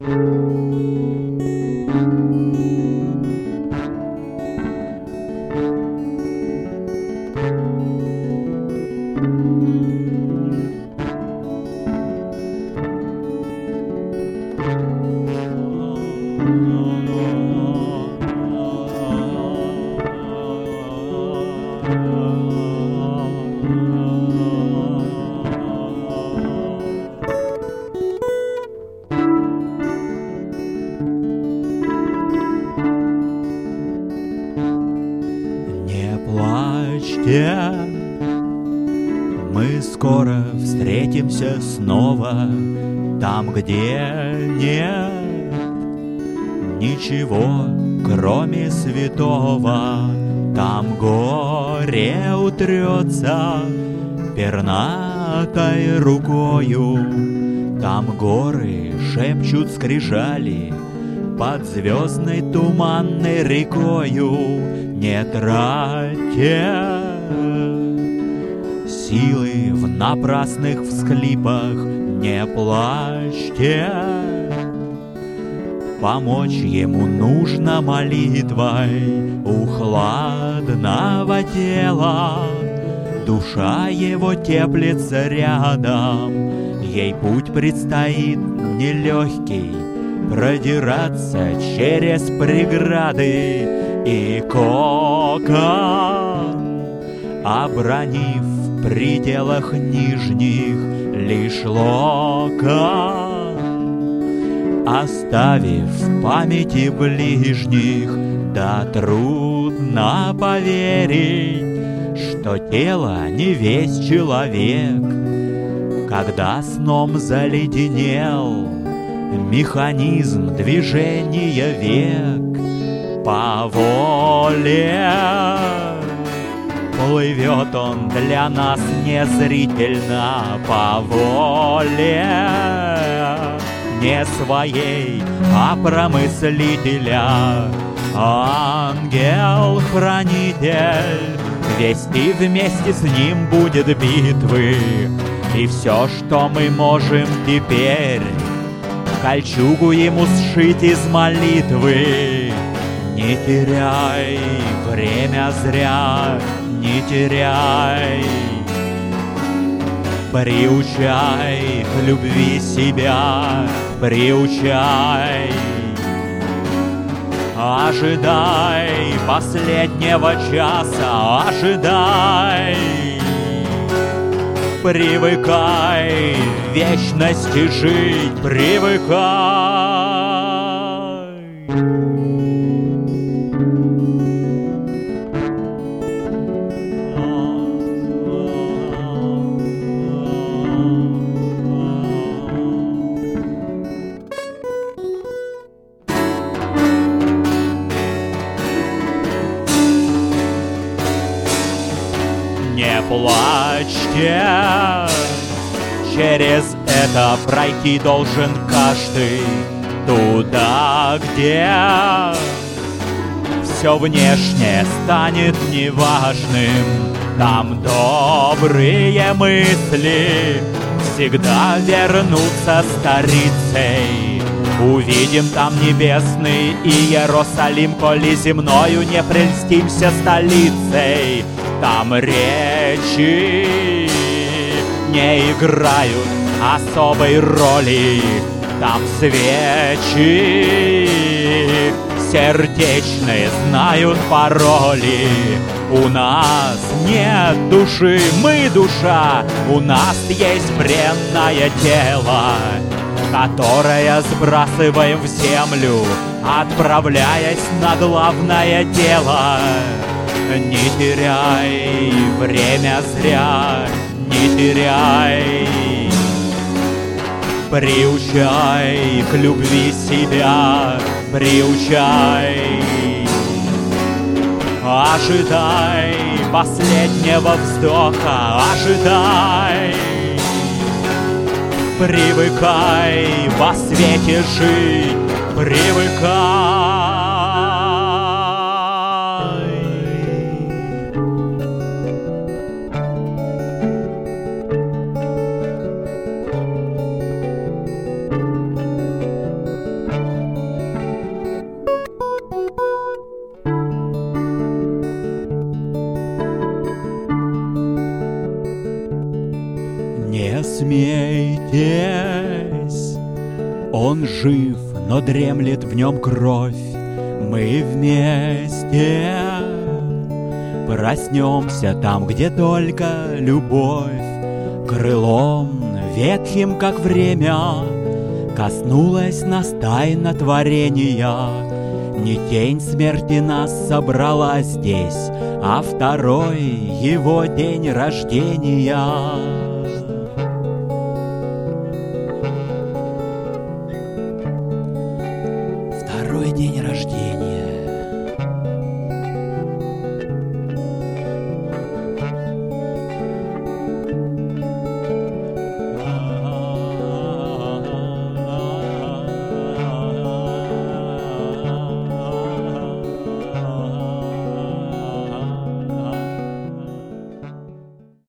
Не плачьте, мы скоро встретимся снова там, где нет ничего, кроме святого. Там горе утрется пернатой рукою, там горы шепчут скрижали под звездной туманной рекою. Не тратьте силы в напрасных всхлипах, не плачьте. Помочь ему нужно молитвой у хладного тела. Душа его теплится рядом, ей путь предстоит нелегкий, продираться через преграды и кокон, обронив в пределах нижних лишь локон. Оставив в памяти ближних, да трудно поверить, что тело не весь человек. Когда сном заледенел механизм движения век, по воле плывет он для нас незрительно, по воле не своей, а промыслителя. Ангел-хранитель вести вместе с ним будет битвы, и все, что мы можем теперь, кольчугу ему сшить из молитвы. Не теряй время зря, не теряй. Приучай к любви себя, приучай. Ожидай последнего часа, ожидай. Привыкай в вечности жить, привыкай. Не плачьте, через это пройти должен каждый. Туда, где все внешнее станет неважным, там добрые мысли всегда вернутся столицей. Увидим там небесный Иерусалим, коли земною не прельстимся столицей. Там речи не играют особой роли, там свечи сердечные знают пароли. У нас нет души, мы душа, у нас есть бренное тело, которое сбрасываем в землю, отправляясь на главное дело. Не теряй время зря, не теряй. Приучай к любви себя, приучай. Ожидай последнего вздоха, ожидай. Привыкай во свете жить, привыкай. здесь. Он жив, но дремлет в нем кровь. Мы вместе проснемся там, где только любовь. Крылом ветхим, как время, коснулась нас тайна творения. Не тень смерти нас собрала здесь, а второй его день рождения. Второй день рождения.